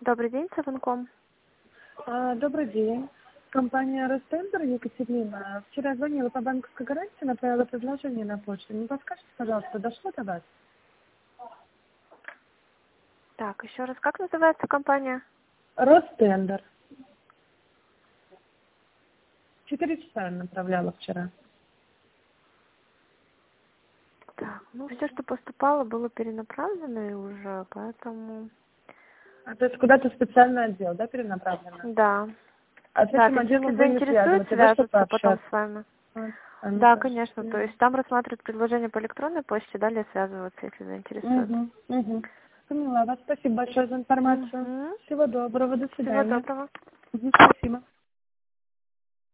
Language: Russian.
Добрый день, Саванком. Добрый день. Компания Ростендер, Екатерина. Вчера звонила по банковской гарантии, направила предложение на почту. Не подскажите, пожалуйста, дошло до вас? Так, еще раз, как называется компания? Ростендер. 4 часа я направляла вчера. Так, ну все, что поступало, было перенаправлено и уже, поэтому... То есть куда-то в специальный отдел, да, перенаправлено? Да. А с Да, этим то есть если отделом вы не заинтересует связываете, да, чтобы свяжутся потом пообщаться? с вами. Ну, Да, хорошо. конечно, то есть там рассматривают предложение по электронной почте, далее связываться, если заинтересует. Поняла вас. Спасибо большое за информацию. Угу. Всего доброго. До Всего свидания. доброго. Спасибо.